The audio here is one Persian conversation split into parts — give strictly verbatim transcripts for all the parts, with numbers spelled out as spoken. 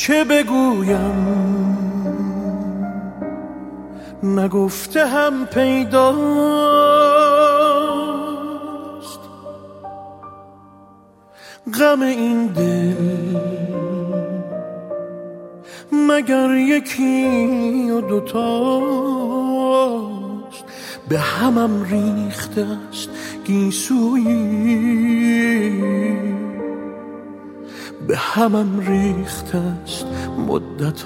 چه بگویم نگفته هم پیداست، غم این دل مگر یکی و دوتاست. به همم ریخته است گیسویی، به همم ریخته است مدت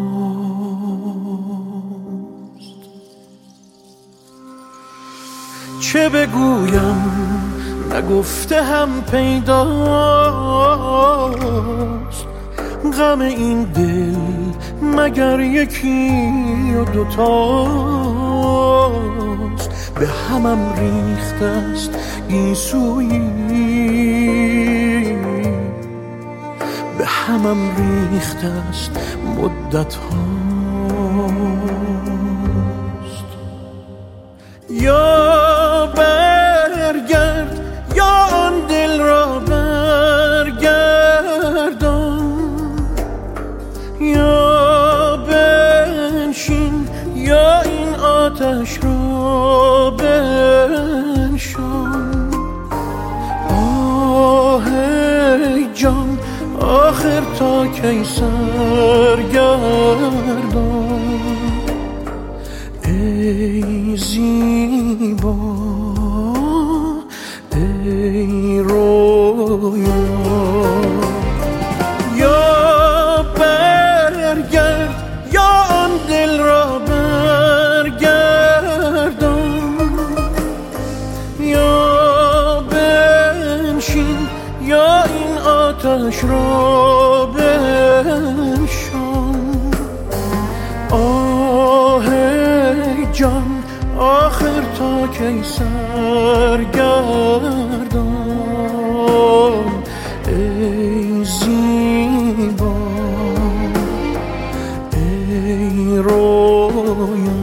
هاست. چه بگویم نگفته هم پیداست، غم این دل مگر یکی و دوتاست. به همم ریخته است گیسویی، به همم ریخته است مدت هاست. یا برگرد یا آن دل را برگردان، یا بنشین یا این آتش را بنشان. آه جان آخر تا کی سرگردان، ای زیبا ای رویا. یا برگرد یا آن دل را برگردان، یا بنشین یا این آتش را بنشان. آه جان آخر تا کی سرگردان، ای زیبا ای رویا.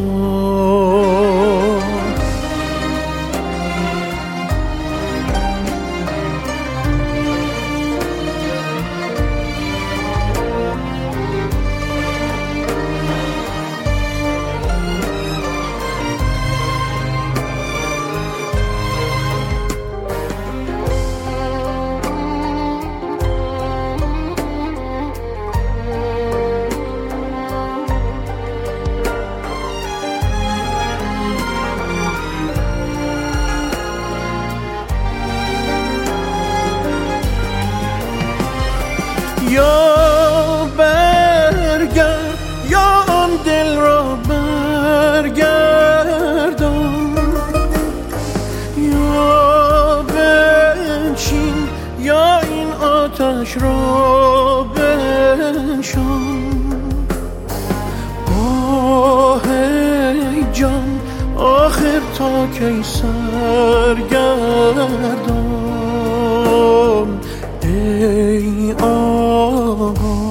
یا برگرد یا آن دل را برگردان، یا بنشین یا این آتش را بنشان. آه جان آخر تا کی سرگردان، ای آقا